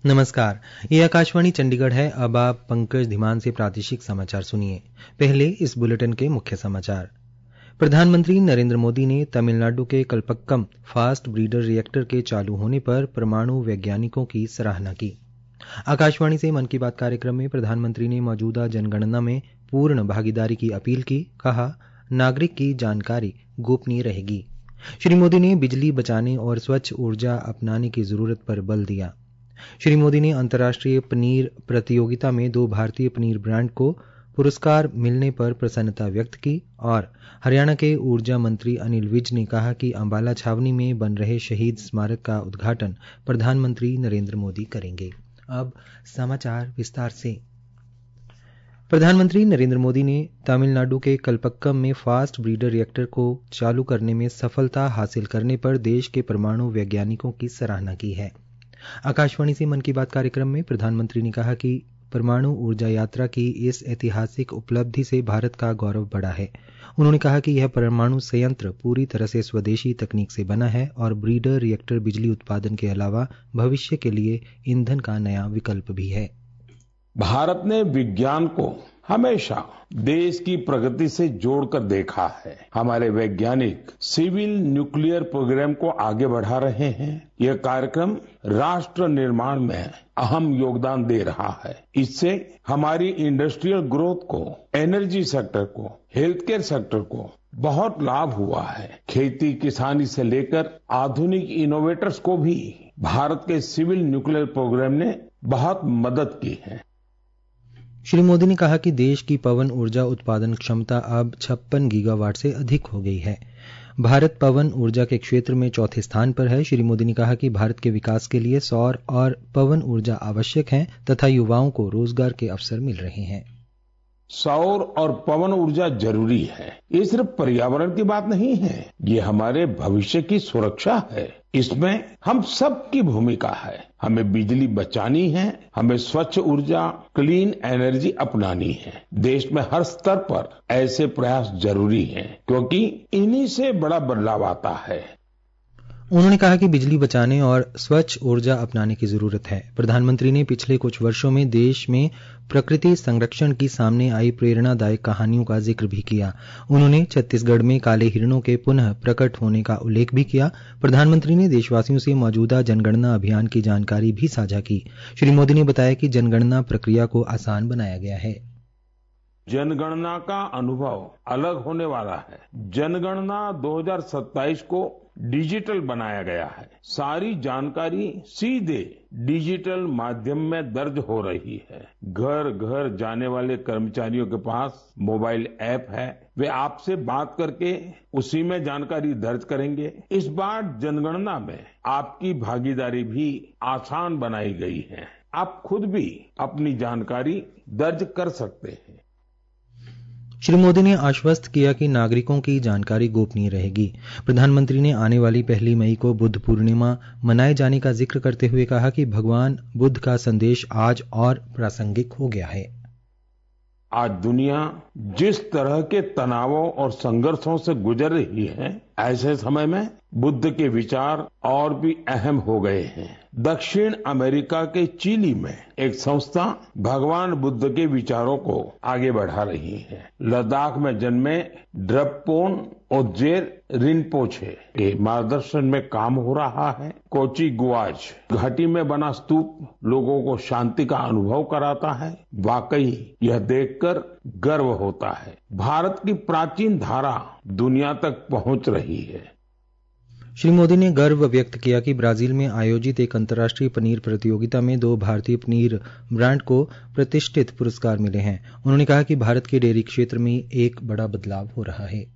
नमस्कार, ये आकाशवाणी चंडीगढ़ है। अब आप पंकज धीमान से प्रादेशिक समाचार सुनिए। पहले इस बुलेटिन के मुख्य समाचार। प्रधानमंत्री नरेंद्र मोदी ने तमिलनाडु के कल्पक्कम फास्ट ब्रीडर रिएक्टर के चालू होने पर परमाणु वैज्ञानिकों की सराहना की। आकाशवाणी से मन की बात कार्यक्रम में प्रधानमंत्री ने मौजूदा जनगणना में पूर्ण भागीदारी की अपील की। कहा, नागरिक की जानकारी गोपनीय रहेगी। श्री मोदी ने बिजली बचाने और स्वच्छ ऊर्जा अपनाने की जरूरत पर बल दिया। श्री मोदी ने अंतर्राष्ट्रीय पनीर प्रतियोगिता में 2 भारतीय पनीर ब्रांड को पुरस्कार मिलने पर प्रसन्नता व्यक्त की और हरियाणा के ऊर्जा मंत्री अनिल विज ने कहा कि अंबाला छावनी में बन रहे शहीद स्मारक का उद्घाटन प्रधानमंत्री नरेंद्र मोदी करेंगे। अब समाचार विस्तार से। प्रधानमंत्री नरेंद्र मोदी ने तमिलनाडु के कल्पक्कम में फास्ट ब्रीडर रिएक्टर को चालू करने में सफलता हासिल करने पर देश के परमाणु वैज्ञानिकों की सराहना की है। आकाशवाणी से मन की बात कार्यक्रम में प्रधानमंत्री ने कहा कि परमाणु ऊर्जा यात्रा की इस ऐतिहासिक उपलब्धि से भारत का गौरव बढ़ा है। उन्होंने कहा कि यह परमाणु संयंत्र पूरी तरह से स्वदेशी तकनीक से बना है और ब्रीडर रिएक्टर बिजली उत्पादन के अलावा भविष्य के लिए ईंधन का नया विकल्प भी है। भारत ने विज्ञान को हमेशा देश की प्रगति से जोड़कर देखा है। हमारे वैज्ञानिक सिविल न्यूक्लियर प्रोग्राम को आगे बढ़ा रहे हैं। यह कार्यक्रम राष्ट्र निर्माण में अहम योगदान दे रहा है। इससे हमारी इंडस्ट्रियल ग्रोथ को, एनर्जी सेक्टर को, हेल्थ केयर सेक्टर को बहुत लाभ हुआ है। खेती किसानी से लेकर आधुनिक इनोवेटर्स को भी भारत के सिविल न्यूक्लियर प्रोग्राम ने बहुत मदद की है। श्री मोदी ने कहा कि देश की पवन ऊर्जा उत्पादन क्षमता अब 56 गीगावाट से अधिक हो गई है। भारत पवन ऊर्जा के क्षेत्र में चौथे स्थान पर है। श्री मोदी ने कहा कि भारत के विकास के लिए सौर और पवन ऊर्जा आवश्यक है तथा युवाओं को रोजगार के अवसर मिल रहे हैं। सौर और पवन ऊर्जा जरूरी है। ये सिर्फ पर्यावरण की बात नहीं है, ये हमारे भविष्य की सुरक्षा है। इसमें हम सबकी भूमिका है। हमें बिजली बचानी है, हमें स्वच्छ ऊर्जा, क्लीन एनर्जी अपनानी है। देश में हर स्तर पर ऐसे प्रयास जरूरी हैं, क्योंकि इन्हीं से बड़ा बदलाव आता है। उन्होंने कहा कि बिजली बचाने और स्वच्छ ऊर्जा अपनाने की जरूरत है। प्रधानमंत्री ने पिछले कुछ वर्षों में देश में प्रकृति संरक्षण की सामने आई प्रेरणादायक कहानियों का जिक्र भी किया। उन्होंने छत्तीसगढ़ में काले हिरणों के पुनः प्रकट होने का उल्लेख भी किया। प्रधानमंत्री ने देशवासियों से मौजूदा जनगणना अभियान की जानकारी भी साझा की। श्री मोदी ने बताया कि जनगणना प्रक्रिया को आसान बनाया गया है। जनगणना का अनुभव अलग होने वाला है। जनगणना 2027 को डिजिटल बनाया गया है। सारी जानकारी सीधे डिजिटल माध्यम में दर्ज हो रही है। घर घर जाने वाले कर्मचारियों के पास मोबाइल ऐप है। वे आपसे बात करके उसी में जानकारी दर्ज करेंगे। इस बार जनगणना में आपकी भागीदारी भी आसान बनाई गई है। आप खुद भी अपनी जानकारी दर्ज कर सकते हैं। श्री मोदी ने आश्वस्त किया कि नागरिकों की जानकारी गोपनीय रहेगी। प्रधानमंत्री ने आने वाली 1 मई को बुद्ध पूर्णिमा मनाए जाने का जिक्र करते हुए कहा कि भगवान बुद्ध का संदेश आज और प्रासंगिक हो गया है। आज दुनिया जिस तरह के तनावों और संघर्षों से गुजर रही है, ऐसे समय में बुद्ध के विचार और भी अहम हो गए हैं। दक्षिण अमेरिका के चिली में एक संस्था भगवान बुद्ध के विचारों को आगे बढ़ा रही है। लद्दाख में जन्मे ड्रपपोन ओजेर रिनपोछे के मार्गदर्शन में काम हो रहा है। कोची गुआज घाटी में बना स्तूप लोगों को शांति का अनुभव कराता है। वाकई यह देखकर गर्व होता है। भारत की प्राचीन धारा दुनिया तक पहुंच रही है। श्री मोदी ने गर्व व्यक्त किया कि ब्राजील में आयोजित एक अंतर्राष्ट्रीय पनीर प्रतियोगिता में 2 भारतीय पनीर ब्रांड को प्रतिष्ठित पुरस्कार मिले हैं। उन्होंने कहा कि भारत के डेयरी क्षेत्र में एक बड़ा बदलाव हो रहा है।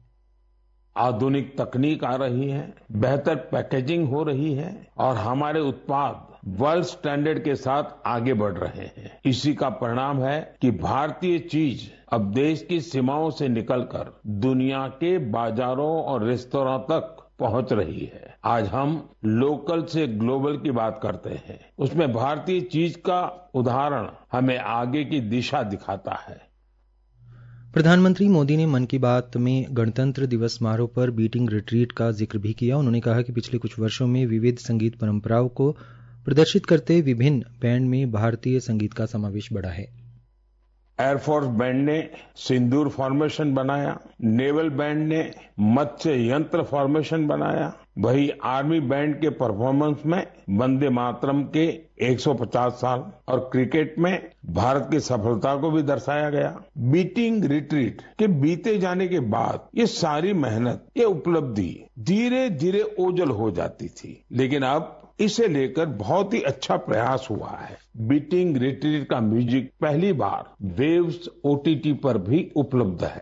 आधुनिक तकनीक आ रही है, बेहतर पैकेजिंग हो रही है और हमारे उत्पाद वर्ल्ड स्टैंडर्ड के साथ आगे बढ़ रहे हैं। इसी का परिणाम है कि भारतीय चीज अब देश की सीमाओं से निकलकर दुनिया के बाजारों और रेस्तरां तक पहुंच रही है। आज हम लोकल से ग्लोबल की बात करते हैं, उसमें भारतीय चीज का उदाहरण हमें आगे की दिशा दिखाता है। प्रधानमंत्री मोदी ने मन की बात में गणतंत्र दिवस समारोह पर बीटिंग रिट्रीट का जिक्र भी किया। उन्होंने कहा कि पिछले कुछ वर्षों में विविध संगीत परंपराओं को प्रदर्शित करते विभिन्न बैंड में भारतीय संगीत का समावेश बढ़ा है। एयरफोर्स बैंड ने सिंदूर फॉर्मेशन बनाया, नेवल बैंड ने मत्स्य यंत्र फॉर्मेशन बनाया, वही आर्मी बैंड के परफॉर्मेंस में वंदे मातरम के 150 साल और क्रिकेट में भारत की सफलता को भी दर्शाया गया। बीटिंग रिट्रीट के बीते जाने के बाद ये सारी मेहनत, ये उपलब्धि धीरे धीरे ओझल हो जाती थी, लेकिन अब इसे लेकर बहुत ही अच्छा प्रयास हुआ है। बीटिंग रिट्रीट का म्यूजिक पहली बार वेव्स ओटीटी पर भी उपलब्ध है।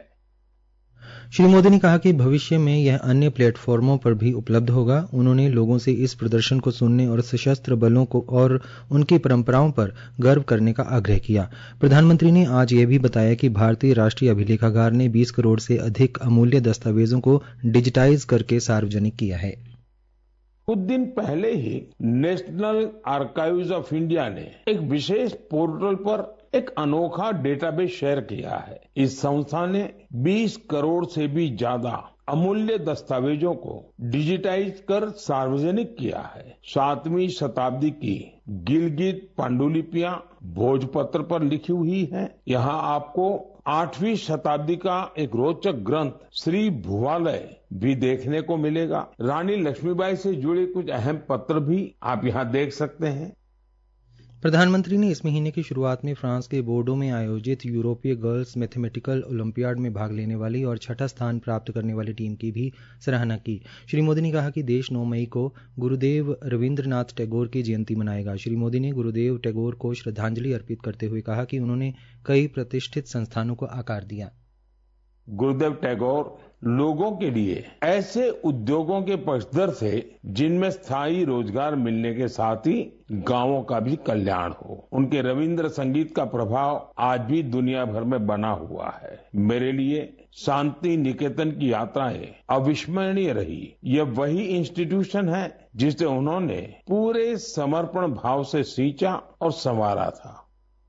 श्री मोदी ने कहा कि भविष्य में यह अन्य प्लेटफॉर्मों पर भी उपलब्ध होगा। उन्होंने लोगों से इस प्रदर्शन को सुनने और सशस्त्र बलों को और उनकी परंपराओं पर गर्व करने का आग्रह किया। प्रधानमंत्री ने आज यह भी बताया कि भारतीय राष्ट्रीय अभिलेखागार ने 20 करोड़ से अधिक अमूल्य दस्तावेजों को डिजिटाइज करके सार्वजनिक किया है। कुछ दिन पहले ही नेशनल आर्काइव्स ऑफ इंडिया ने एक विशेष पोर्टल पर एक अनोखा डेटाबेस शेयर किया है। इस संस्था ने 20 करोड़ से भी ज्यादा अमूल्य दस्तावेजों को डिजिटाइज कर सार्वजनिक किया है। 7वीं शताब्दी की गिलगित पांडुलिपियां भोजपत्र पर लिखी हुई है। यहाँ आपको 8वीं शताब्दी का एक रोचक ग्रंथ श्री भुवालय भी देखने को मिलेगा। रानी लक्ष्मीबाई से जुड़े कुछ अहम पत्र भी आप यहाँ देख सकते हैं। प्रधानमंत्री ने इस महीने की शुरुआत में फ्रांस के बोर्डो में आयोजित यूरोपीय गर्ल्स मैथमेटिकल ओलंपियाड में भाग लेने वाली और छठा स्थान प्राप्त करने वाली टीम की भी सराहना की। श्री मोदी ने कहा कि देश 9 मई को गुरुदेव रविन्द्रनाथ टैगोर की जयंती मनाएगा। श्री मोदी ने गुरुदेव टैगोर को श्रद्धांजलि अर्पित करते हुए कहा कि उन्होंने कई प्रतिष्ठित संस्थानों को आकार दिया। गुरुदेव टैगोर लोगों के लिए ऐसे उद्योगों के पक्षधर थे जिनमें स्थायी रोजगार मिलने के साथ ही गांवों का भी कल्याण हो। उनके रविंद्र संगीत का प्रभाव आज भी दुनिया भर में बना हुआ है। मेरे लिए शांति निकेतन की यात्राएं अविस्मरणीय रही। यह वही इंस्टीट्यूशन है जिसे उन्होंने पूरे समर्पण भाव से सींचा और संवारा था।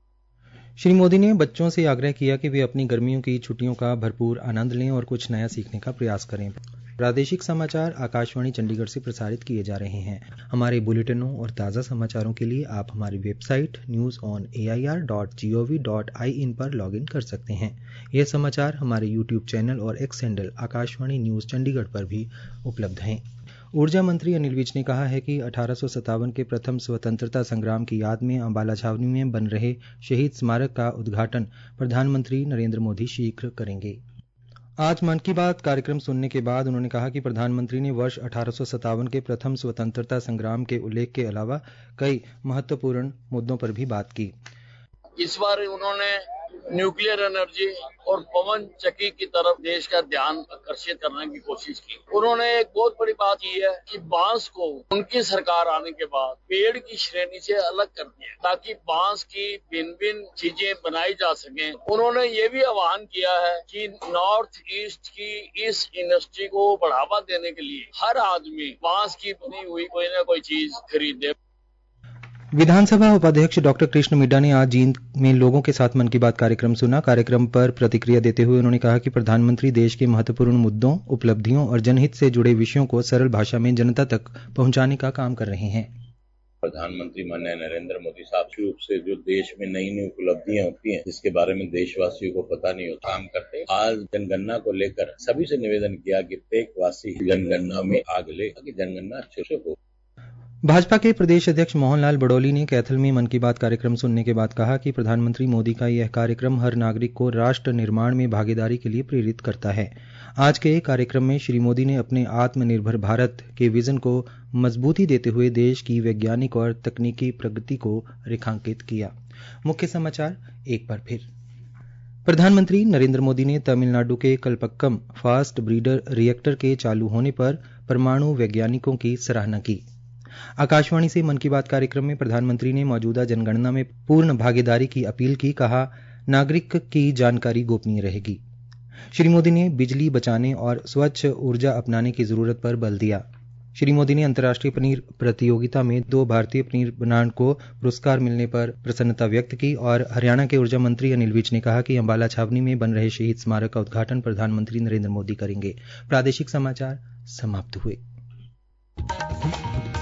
श्री मोदी ने बच्चों से आग्रह किया कि वे अपनी गर्मियों की छुट्टियों का भरपूर आनंद लें और कुछ नया सीखने का प्रयास करें। प्रादेशिक समाचार आकाशवाणी चंडीगढ़ से प्रसारित किए जा रहे हैं। हमारे बुलेटिनों और ताज़ा समाचारों के लिए आप हमारी वेबसाइट newsonair.gov.in पर लॉगिन कर सकते हैं। ये समाचार हमारे यूट्यूब चैनल और X handle Akashvani News Chandigarh पर भी उपलब्ध हैं। ऊर्जा मंत्री अनिल विज ने कहा है कि 1857 के प्रथम स्वतंत्रता संग्राम की याद में अम्बाला छावनी में बन रहे शहीद स्मारक का उद्घाटन प्रधानमंत्री नरेंद्र मोदी शीघ्र करेंगे। आज मन की बात कार्यक्रम सुनने के बाद उन्होंने कहा कि प्रधानमंत्री ने वर्ष 1857 के प्रथम स्वतंत्रता संग्राम के उल्लेख के अलावा कई महत्वपूर्ण मुद्दों पर भी बात की। इस बार उन्होंने न्यूक्लियर एनर्जी और पवन चक्की की तरफ देश का ध्यान आकर्षित करने की कोशिश की। उन्होंने एक बहुत बड़ी बात की है कि बांस को उनकी सरकार आने के बाद पेड़ की श्रेणी से अलग कर दिया ताकि बांस की भिन्न भिन्न चीजें बनाई जा सकें। उन्होंने ये भी आह्वान किया है कि नॉर्थ ईस्ट की इस इंडस्ट्री को बढ़ावा देने के लिए हर आदमी बांस की बनी हुई कोई ना कोई चीज खरीदे। विधानसभा उपाध्यक्ष डॉ कृष्ण मिड्डा ने आज जींद में लोगों के साथ मन की बात कार्यक्रम सुना। कार्यक्रम पर प्रतिक्रिया देते हुए उन्होंने कहा कि प्रधानमंत्री देश के महत्वपूर्ण मुद्दों, उपलब्धियों और जनहित से जुड़े विषयों को सरल भाषा में जनता तक पहुंचाने का काम कर रहे हैं। प्रधानमंत्री माननीय नरेंद्र मोदी साहब रूप से जो देश में नई नई उपलब्धियां होती हैं जिसके बारे में देशवासियों को पता नहीं होता काम करते। आज जनगणना को लेकर सभी से निवेदन किया कि प्रत्येक वासी जनगणना में आग ले ताकि जनगणना अच्छे से हो। भाजपा के प्रदेश अध्यक्ष मोहन लाल बडौली ने कैथल में मन की बात कार्यक्रम सुनने के बाद कहा कि प्रधानमंत्री मोदी का यह कार्यक्रम हर नागरिक को राष्ट्र निर्माण में भागीदारी के लिए प्रेरित करता है। आज के कार्यक्रम में श्री मोदी ने अपने आत्मनिर्भर भारत के विजन को मजबूती देते हुए देश की वैज्ञानिक और तकनीकी प्रगति को रेखांकित किया। मुख्य समाचार एक बार फिर। प्रधानमंत्री नरेंद्र मोदी ने तमिलनाडु के कलपक्कम फास्ट ब्रीडर रिएक्टर के चालू होने पर परमाणु वैज्ञानिकों की सराहना की। आकाशवाणी से मन की बात कार्यक्रम में प्रधानमंत्री ने मौजूदा जनगणना में पूर्ण भागीदारी की अपील की। कहा, नागरिक की जानकारी गोपनीय रहेगी। श्री मोदी ने बिजली बचाने और स्वच्छ ऊर्जा अपनाने की जरूरत पर बल दिया। श्री मोदी ने अंतर्राष्ट्रीय पनीर प्रतियोगिता में 2 भारतीय पनीर ब्रांड को पुरस्कार मिलने पर प्रसन्नता व्यक्त की और हरियाणा के ऊर्जा मंत्री अनिल विज ने कहा कि अम्बाला छावनी में बन रहे शहीद स्मारक का उद्घाटन प्रधानमंत्री नरेंद्र मोदी करेंगे। प्रादेशिक समाचार समाप्त हुए।